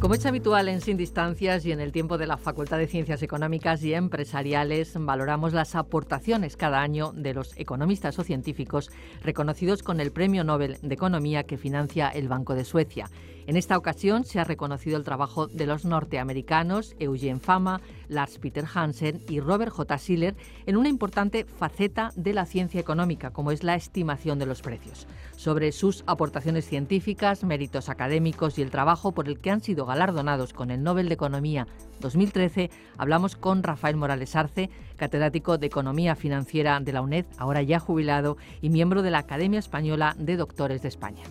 Como es habitual en Sin Distancias y en el tiempo de la Facultad de Ciencias Económicas y Empresariales, valoramos las aportaciones cada año de los economistas o científicos reconocidos con el Premio Nobel de Economía que financia el Banco de Suecia. En esta ocasión se ha reconocido el trabajo de los norteamericanos Eugene Fama, Lars Peter Hansen y Robert J. Shiller en una importante faceta de la ciencia económica, como es la estimación de los precios. Sobre sus aportaciones científicas, méritos académicos y el trabajo por el que han sido galardonados con el Nobel de Economía 2013, hablamos con Rafael Morales Arce, catedrático de Economía Financiera de la UNED, ahora ya jubilado, y miembro de la Academia Española de Doctores de España.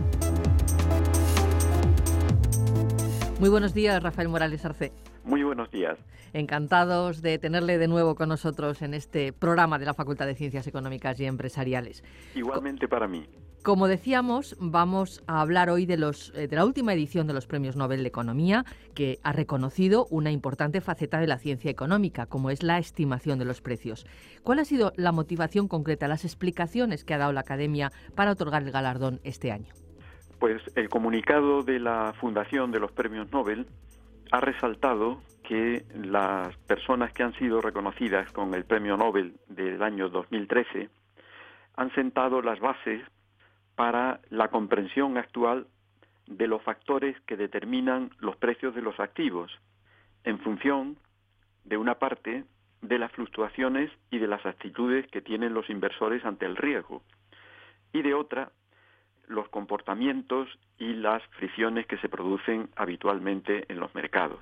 Muy buenos días, Rafael Morales Arce. Muy buenos días. Encantados de tenerle de nuevo con nosotros en este programa de la Facultad de Ciencias Económicas y Empresariales. Igualmente para mí. Como decíamos, vamos a hablar hoy de la última edición de los Premios Nobel de Economía, que ha reconocido una importante faceta de la ciencia económica, como es la estimación de los precios. ¿Cuál ha sido la motivación concreta, las explicaciones que ha dado la Academia para otorgar el galardón este año? Pues el comunicado de la Fundación de los Premios Nobel ha resaltado que las personas que han sido reconocidas con el Premio Nobel del año 2013 han sentado las bases para la comprensión actual de los factores que determinan los precios de los activos, en función, de una parte, de las fluctuaciones y de las actitudes que tienen los inversores ante el riesgo, y de otra, los comportamientos y las fricciones que se producen habitualmente en los mercados.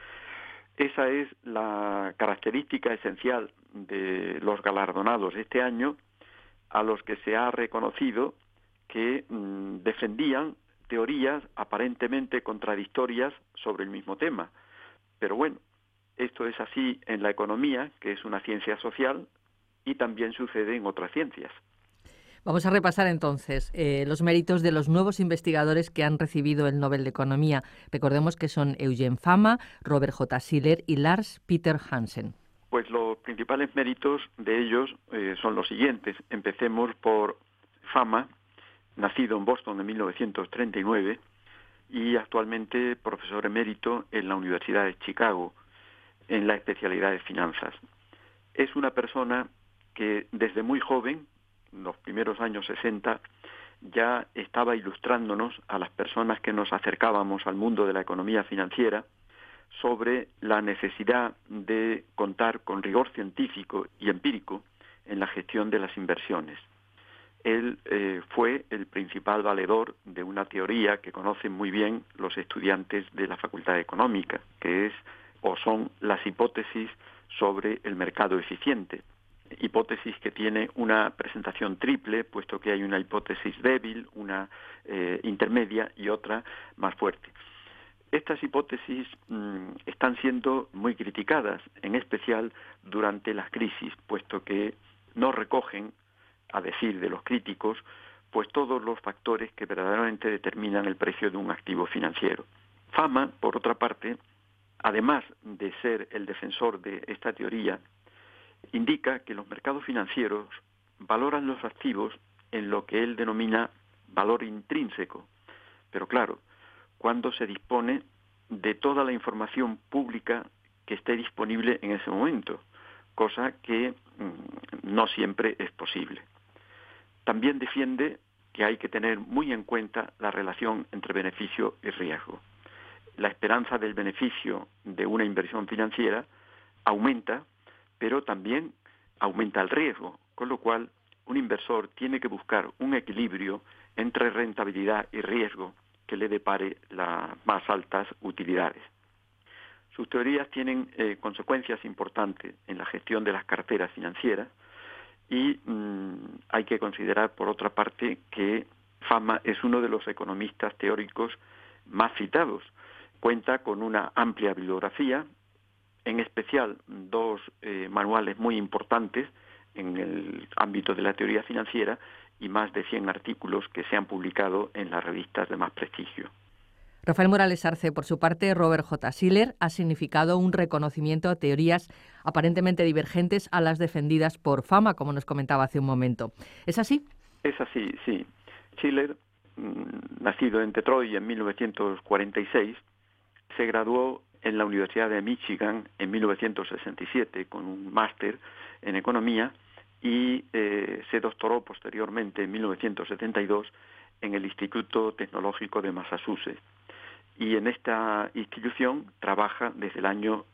Esa es la característica esencial de los galardonados este año, a los que se ha reconocido que defendían teorías aparentemente contradictorias sobre el mismo tema. Pero bueno, esto es así en la economía, que es una ciencia social, y también sucede en otras ciencias. Vamos a repasar entonces los méritos de los nuevos investigadores que han recibido el Nobel de Economía. Recordemos que son Eugene Fama, Robert J. Shiller y Lars Peter Hansen. Pues los principales méritos de ellos son los siguientes. Empecemos por Fama, nacido en Boston en 1939 y actualmente profesor emérito en la Universidad de Chicago en la especialidad de finanzas. Es una persona que desde muy joven, en los primeros años 60, ya estaba ilustrándonos a las personas que nos acercábamos al mundo de la economía financiera sobre la necesidad de contar con rigor científico y empírico en la gestión de las inversiones. Él fue el principal valedor de una teoría que conocen muy bien los estudiantes de la Facultad de Económica, que es o son las hipótesis sobre el mercado eficiente. Hipótesis que tiene una presentación triple, puesto que hay una hipótesis débil, una intermedia y otra más fuerte. Estas hipótesis están siendo muy criticadas, en especial durante las crisis, puesto que no recogen, a decir de los críticos, pues todos los factores que verdaderamente determinan el precio de un activo financiero. Fama, por otra parte, además de ser el defensor de esta teoría, indica que los mercados financieros valoran los activos en lo que él denomina valor intrínseco, pero claro, cuando se dispone de toda la información pública que esté disponible en ese momento, cosa que no siempre es posible. También defiende que hay que tener muy en cuenta la relación entre beneficio y riesgo. La esperanza del beneficio de una inversión financiera aumenta, pero también aumenta el riesgo, con lo cual un inversor tiene que buscar un equilibrio entre rentabilidad y riesgo que le depare las más altas utilidades. Sus teorías tienen consecuencias importantes en la gestión de las carteras financieras y hay que considerar, por otra parte, que Fama es uno de los economistas teóricos más citados. Cuenta con una amplia bibliografía, en especial dos manuales muy importantes en el ámbito de la teoría financiera y más de 100 artículos que se han publicado en las revistas de más prestigio. Rafael Morales Arce, por su parte, Robert J. Shiller ha significado un reconocimiento a teorías aparentemente divergentes a las defendidas por Fama, como nos comentaba hace un momento. ¿Es así? Es así, sí. Shiller, nacido en Detroit en 1946, Se graduó en la Universidad de Michigan en 1967 con un máster en economía y se doctoró posteriormente en 1972 en el Instituto Tecnológico de Massachusetts. Y en esta institución trabaja desde el año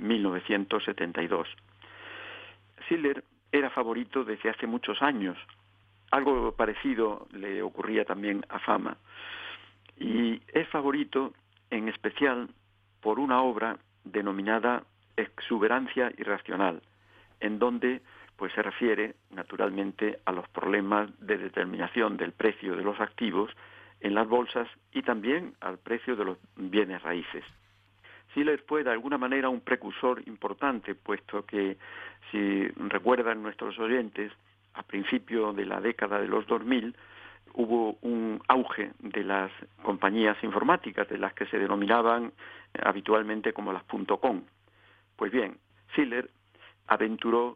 1972. Shiller era favorito desde hace muchos años. Algo parecido le ocurría también a Fama. Y es favorito en especial por una obra denominada Exuberancia irracional, en donde pues se refiere naturalmente a los problemas de determinación del precio de los activos en las bolsas y también al precio de los bienes raíces. Shiller fue de alguna manera un precursor importante, puesto que, si recuerdan nuestros oyentes, a principios de la década de los 2000 hubo un auge de las compañías informáticas, de las que se denominaban habitualmente como las .com. Pues bien, Shiller aventuró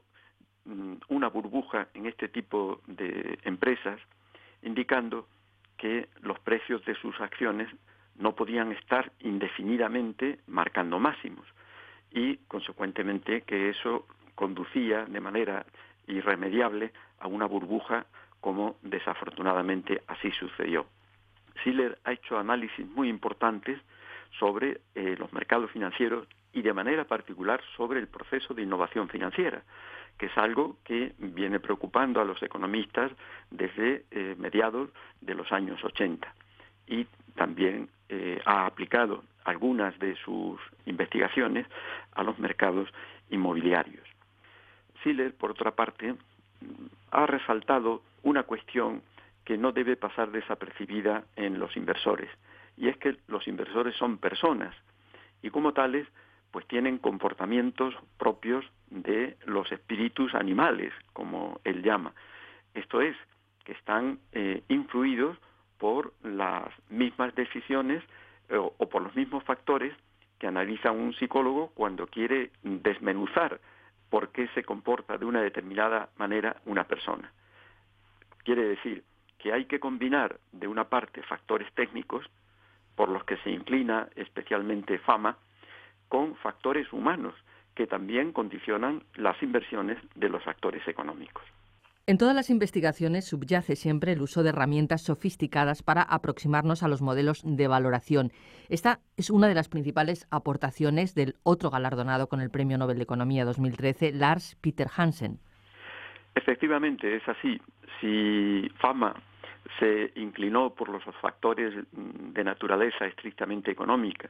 una burbuja en este tipo de empresas, indicando que los precios de sus acciones no podían estar indefinidamente marcando máximos y, consecuentemente, que eso conducía de manera irremediable a una burbuja, como desafortunadamente así sucedió. Shiller ha hecho análisis muy importantes sobre los mercados financieros y de manera particular sobre el proceso de innovación financiera, que es algo que viene preocupando a los economistas desde mediados de los años 80. Y también ha aplicado algunas de sus investigaciones a los mercados inmobiliarios. Shiller, por otra parte, ha resaltado una cuestión que no debe pasar desapercibida en los inversores, y es que los inversores son personas y como tales pues tienen comportamientos propios de los espíritus animales, como él llama. Esto es, que están influidos por las mismas decisiones o por los mismos factores que analiza un psicólogo cuando quiere desmenuzar por qué se comporta de una determinada manera una persona. Quiere decir que hay que combinar de una parte factores técnicos, por los que se inclina especialmente Fama, con factores humanos que también condicionan las inversiones de los actores económicos. En todas las investigaciones subyace siempre el uso de herramientas sofisticadas para aproximarnos a los modelos de valoración. Esta es una de las principales aportaciones del otro galardonado con el Premio Nobel de Economía 2013, Lars Peter Hansen. Efectivamente, es así. Si Fama se inclinó por los factores de naturaleza estrictamente económica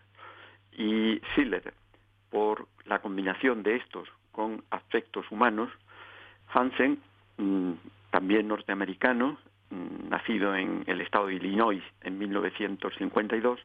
y Shiller por la combinación de estos con aspectos humanos, Hansen, también norteamericano, nacido en el estado de Illinois en 1952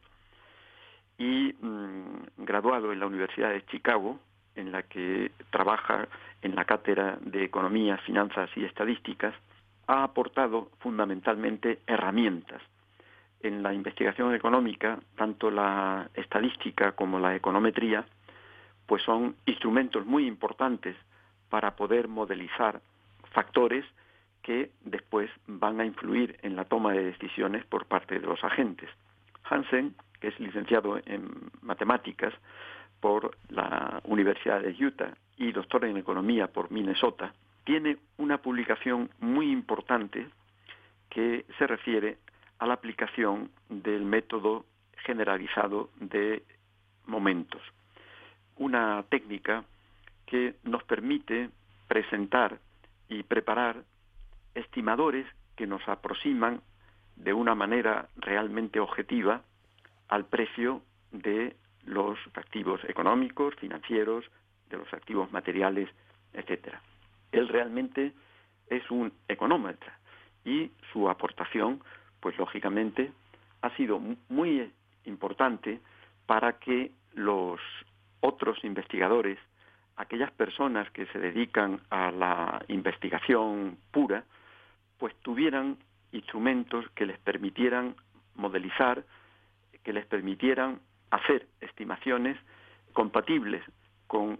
y graduado en la Universidad de Chicago, en la que trabaja en la cátedra de Economía, Finanzas y Estadísticas, ha aportado fundamentalmente herramientas. En la investigación económica, tanto la estadística como la econometría, pues son instrumentos muy importantes para poder modelizar factores que después van a influir en la toma de decisiones por parte de los agentes. Hansen, que es licenciado en matemáticas por la Universidad de Utah y doctor en economía por Minnesota, tiene una publicación muy importante que se refiere a la aplicación del método generalizado de momentos, una técnica que nos permite presentar y preparar estimadores que nos aproximan de una manera realmente objetiva al precio de los activos económicos, financieros, de los activos materiales, etcétera. Él realmente es un económetra y su aportación, pues lógicamente, ha sido muy importante para que los otros investigadores, aquellas personas que se dedican a la investigación pura, pues tuvieran instrumentos que les permitieran modelizar, que les permitieran hacer estimaciones compatibles con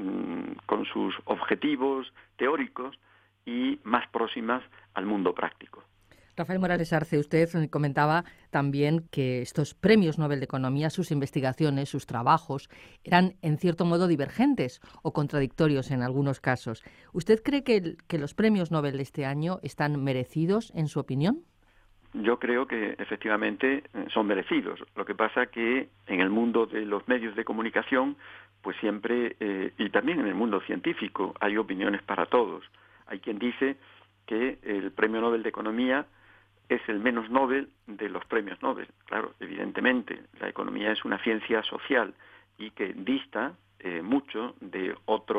sus objetivos teóricos y más próximas al mundo práctico. Rafael Morales Arce, usted comentaba también que estos premios Nobel de Economía, sus investigaciones, sus trabajos, eran en cierto modo divergentes o contradictorios en algunos casos. ¿Usted cree que los premios Nobel de este año están merecidos, en su opinión? Yo creo que efectivamente son merecidos. Lo que pasa que en el mundo de los medios de comunicación, pues siempre, y también en el mundo científico, hay opiniones para todos. Hay quien dice que el Premio Nobel de Economía es el menos Nobel de los premios Nobel. Claro, evidentemente, la economía es una ciencia social y que dista mucho de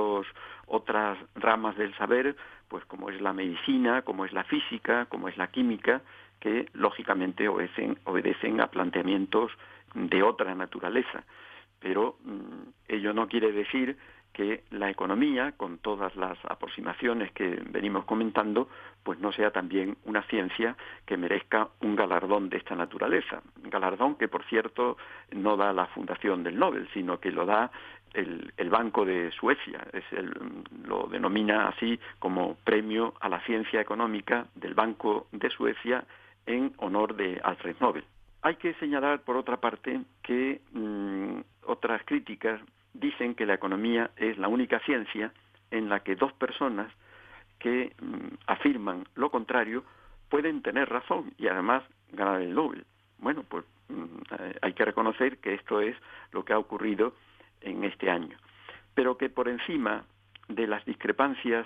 otras ramas del saber, pues como es la medicina, como es la física, como es la química, que lógicamente obedecen a planteamientos de otra naturaleza. Pero ello no quiere decir que la economía, con todas las aproximaciones que venimos comentando, pues no sea también una ciencia que merezca un galardón de esta naturaleza. Un galardón que, por cierto, no da la Fundación del Nobel, sino que lo da el Banco de Suecia. Lo denomina así como Premio a la Ciencia Económica del Banco de Suecia en honor de Alfred Nobel. Hay que señalar, por otra parte, que otras críticas dicen que la economía es la única ciencia en la que dos personas que afirman lo contrario pueden tener razón y además ganar el Nobel. Bueno, pues hay que reconocer que esto es lo que ha ocurrido en este año. Pero que por encima de las discrepancias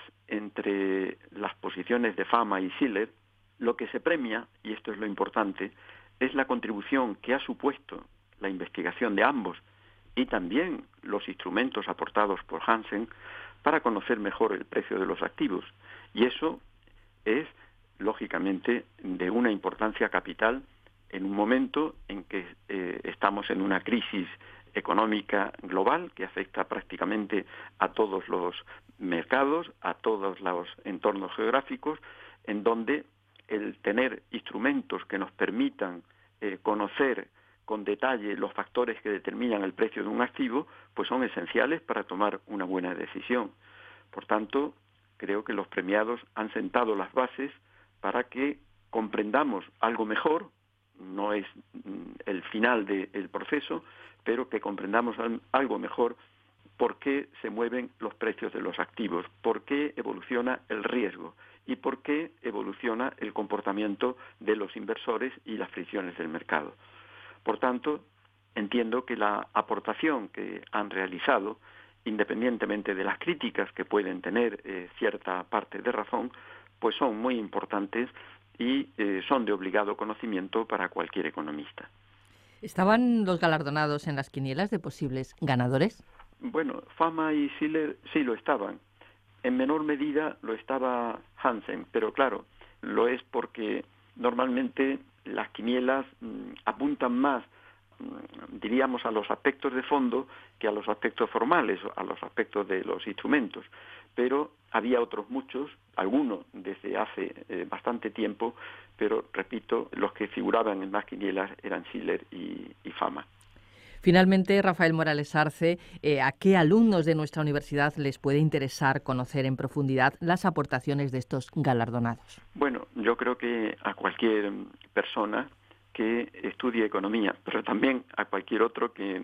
entre las posiciones de Fama y Shiller, lo que se premia, y esto es lo importante, es la contribución que ha supuesto la investigación de ambos y también los instrumentos aportados por Hansen para conocer mejor el precio de los activos. Y eso es, lógicamente, de una importancia capital en un momento en que estamos en una crisis económica global que afecta prácticamente a todos los mercados, a todos los entornos geográficos, en donde el tener instrumentos que nos permitan conocer con detalle los factores que determinan el precio de un activo, pues son esenciales para tomar una buena decisión. Por tanto, creo que los premiados han sentado las bases para que comprendamos algo mejor, no es el final del proceso, pero que comprendamos algo mejor por qué se mueven los precios de los activos, por qué evoluciona el riesgo y por qué evoluciona el comportamiento de los inversores y las fricciones del mercado. Por tanto, entiendo que la aportación que han realizado, independientemente de las críticas que pueden tener cierta parte de razón, pues son muy importantes y son de obligado conocimiento para cualquier economista. ¿Estaban los galardonados en las quinielas de posibles ganadores? Bueno, Fama y Shiller sí lo estaban. En menor medida lo estaba Hansen, pero claro, lo es porque normalmente las quinielas apuntan más, diríamos, a los aspectos de fondo que a los aspectos formales, a los aspectos de los instrumentos. Pero había otros muchos, algunos desde hace bastante tiempo, pero repito, los que figuraban en las quinielas eran Shiller y Fama. Finalmente, Rafael Morales Arce, ¿a qué alumnos de nuestra universidad les puede interesar conocer en profundidad las aportaciones de estos galardonados? Bueno, yo creo que a cualquier persona que estudie economía, pero también a cualquier otro que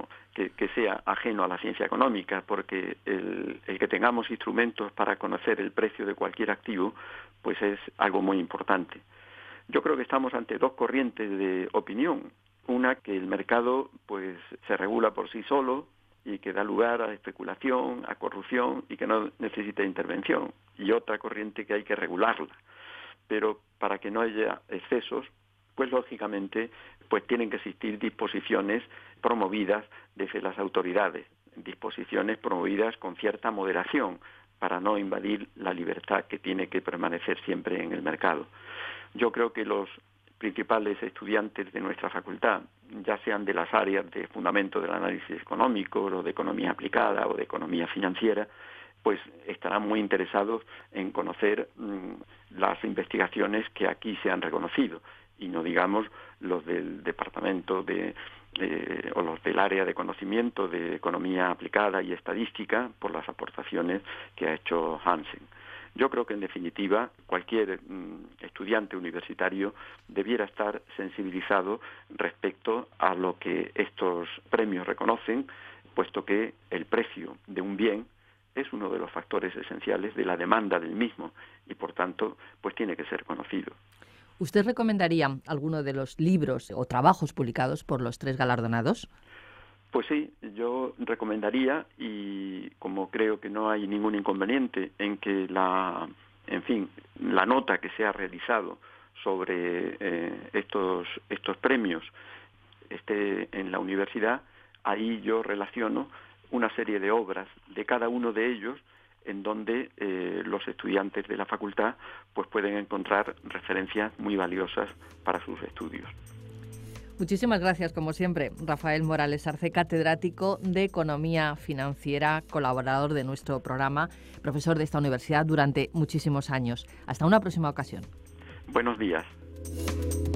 sea ajeno a la ciencia económica, porque el que tengamos instrumentos para conocer el precio de cualquier activo, pues es algo muy importante. Yo creo que estamos ante dos corrientes de opinión. Una, que el mercado pues se regula por sí solo y que da lugar a especulación, a corrupción y que no necesita intervención. Y otra corriente, que hay que regularla. Pero para que no haya excesos, pues lógicamente pues tienen que existir disposiciones promovidas desde las autoridades, disposiciones promovidas con cierta moderación para no invadir la libertad que tiene que permanecer siempre en el mercado. Yo creo que los principales estudiantes de nuestra facultad, ya sean de las áreas de fundamento del análisis económico, o de economía aplicada, o de economía financiera, pues estarán muy interesados en conocer las investigaciones que aquí se han reconocido, y no digamos los del departamento o los del área de conocimiento de economía aplicada y estadística, por las aportaciones que ha hecho Hansen. Yo creo que, en definitiva, cualquier estudiante universitario debiera estar sensibilizado respecto a lo que estos premios reconocen, puesto que el precio de un bien es uno de los factores esenciales de la demanda del mismo y, por tanto, pues tiene que ser conocido. ¿Usted recomendaría alguno de los libros o trabajos publicados por los 3 galardonados? Pues sí, yo recomendaría, y como creo que no hay ningún inconveniente en que la nota que se ha realizado sobre estos premios esté en la universidad, ahí yo relaciono una serie de obras de cada uno de ellos en donde los estudiantes de la facultad pues pueden encontrar referencias muy valiosas para sus estudios. Muchísimas gracias, como siempre, Rafael Morales Arce, catedrático de Economía Financiera, colaborador de nuestro programa, profesor de esta universidad durante muchísimos años. Hasta una próxima ocasión. Buenos días.